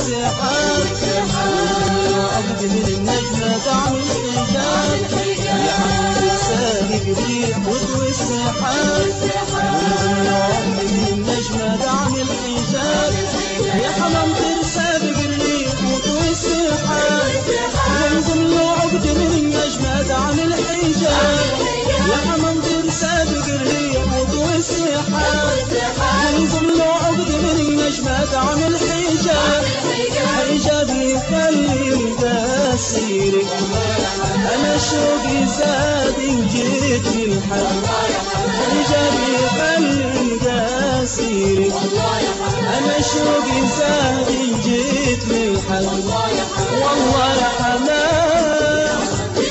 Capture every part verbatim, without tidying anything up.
والسحاب عقد من النجمة تعمل حجاب يا حمام سابق بريح والسحاب عقد من النجمة تعمل حجاب يا حمام سابق بريح والسحاب ينزل له عقد من النجمة تعمل حجاب يا حمام سابق الريح والسحاب ينزل له عقد من النجمة تعمل حجاب حجاب يخلي مقاسيرك أنا شوقي زاد إن جيت للحد حجاب يخلي مقاسيرك أنا شوقي زاد إن جيت للحد والله يا حمام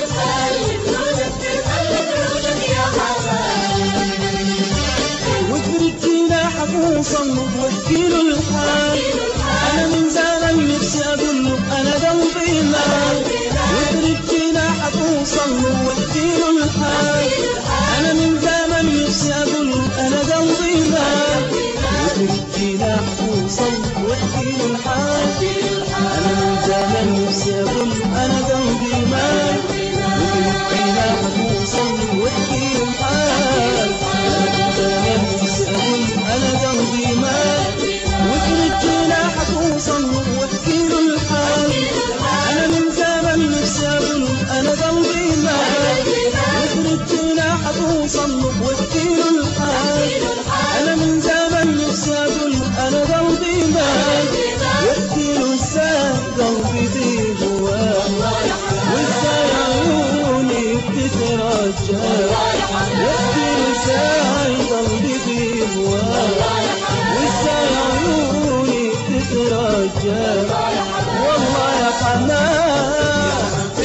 وصلوا وكيلوا الحال أنا من زمان نفسي أقول له أنا قلبي نار واترك جناحك وصلوا وكيلوا الحال أنا من زمان نفسي أقول له أنا قلبي نار واترك جناحك وصلوا وكيلوا الحال أنا من زمان نفسي أقول له أنا قلبي نار واترك جناحك وصلوا وكيلوا الحال أنا من زمان نفسي أقول أنا قلبي مات واترك جناحك وصلوا واحكيله الحال أنا من زمان نفسي أقول أنا قلبي مات واترك جناحك وصلوا واحكيله الحال أنا من زمان نفسي أقول أنا قلبي مات واحكيله إزاي قلبي في جواه وإزاي عيوني بتترجى واحكيله إزاي قلبي في جواه وإزاي عيوني بتترجى والله يا حنان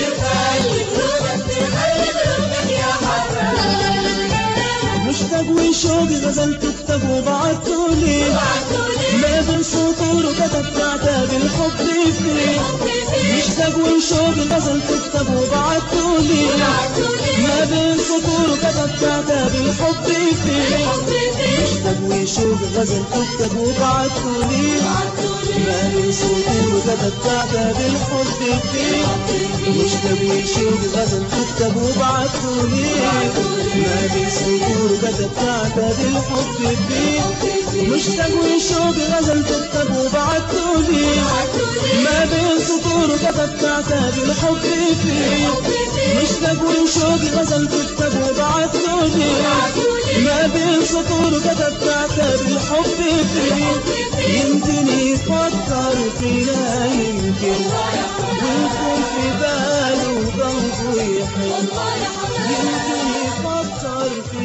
مشتاق وشوقي غزلت كتاب وبعتولي ما بين سطور وكتبت عتاب الحب فيه مشتاق وشوقي غزلت كتاب وبعتولي ما بين سطور وكتبت عتاب الحب فيه مشتاق وشوقي غزلت كتاب وبعتولي ما بين سطور وكتبت عتاب الحب فيه مشتاق وشوقي غزلت كتاب وبعتولي ما بين سطور وكتبت عتاب الحب فيه مشتاق وشوقي غزلت كتاب وبعتولي ما بين سطور وكتبت عتاب الحب فيه مشتاق وشوقي غزلت كتاب وبعتولي ما بين سطور وكتبت عتاب الحب فيه يمكن يفكر فينا يمكن ويكون في باله وقلبه يحن يمكن يفكر فينا